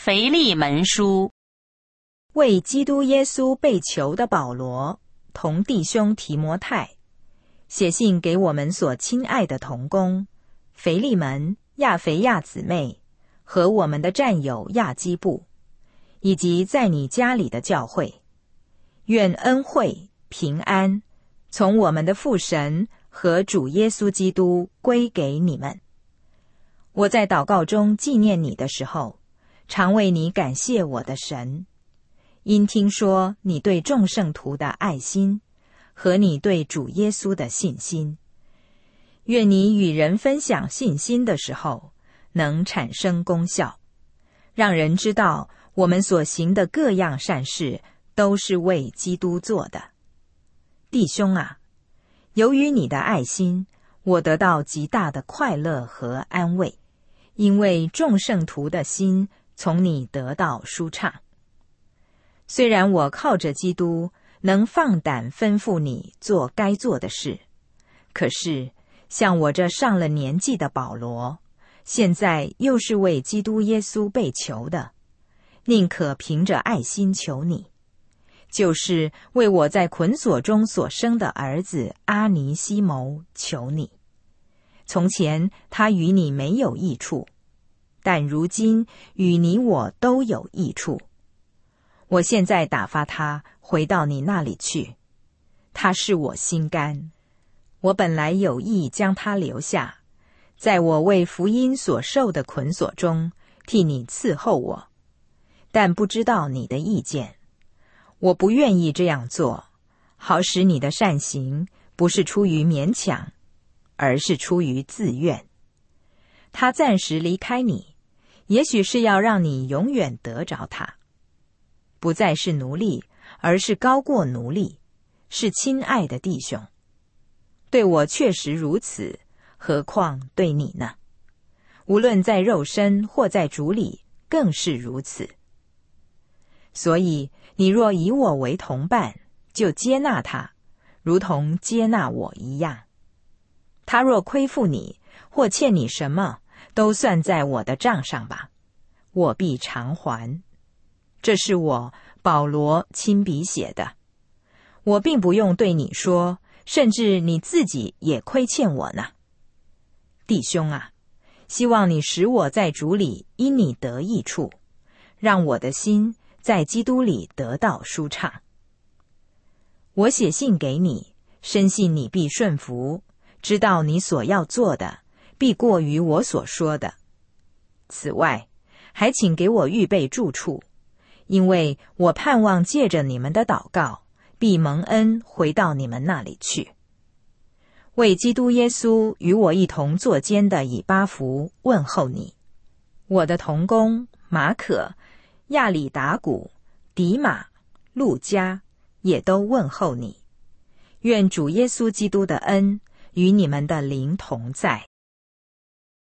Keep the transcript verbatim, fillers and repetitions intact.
腓利门书。 为基督耶稣被囚的保罗，同弟兄提摩太，写信给我们所亲爱的同工腓利门、亚腓亚姊妹和我们的战友亚基布，以及在你家里的教会，愿恩惠平安从我们的父神和主耶稣基督归给你们。我在祷告中纪念你的时候，常为你感谢我的神，因听说你对众圣徒的爱心和你对主耶稣的信心。愿你与人分享信心的时候，能产生功效，让人知道我们所行的各样善事都是为基督做的。弟兄啊，由于你的爱心，我得到极大的快乐和安慰，因为众圣徒的心从你得到舒畅。虽然我靠着基督能放胆吩咐你做该做的事，可是像我这上了年纪的保罗，现在又是为基督耶稣被囚的，宁可凭着爱心求你，就是为我在捆锁中所生的儿子阿尼西谋求你。从前他与你没有益处，但如今与你我都有益处。我现在打发他回到你那里去，他是我心肝。我本来有意将他留下，在我为福音所受的捆锁中替你伺候我，但不知道你的意见。我不愿意这样做，好使你的善行不是出于勉强，而是出于自愿。他暂时离开你，也许是要让你永远得着他，不再是奴隶，而是高过奴隶，是亲爱的弟兄。对我确实如此，何况对你呢？无论在肉身或在主里，更是如此。所以你若以我为同伴，就接纳他，如同接纳我一样。他若亏负你，或欠你什么，都算在我的账上吧，我必偿还。这是我保罗亲笔写的，我并不用对你说，甚至你自己也亏欠我呢。弟兄啊，希望你使我在主里因你得益处，让我的心在基督里得到舒畅。我写信给你，深信你必顺服，知道你所要做的必过于我所说的。此外，还请给我预备住处，因为我盼望借着你们的祷告，必蒙恩回到你们那里去。为基督耶稣与我一同作监的以巴弗问候你。我的同工马可、亚里达古、迪马、路加也都问候你。愿主耶稣基督的恩与你们的灵同在。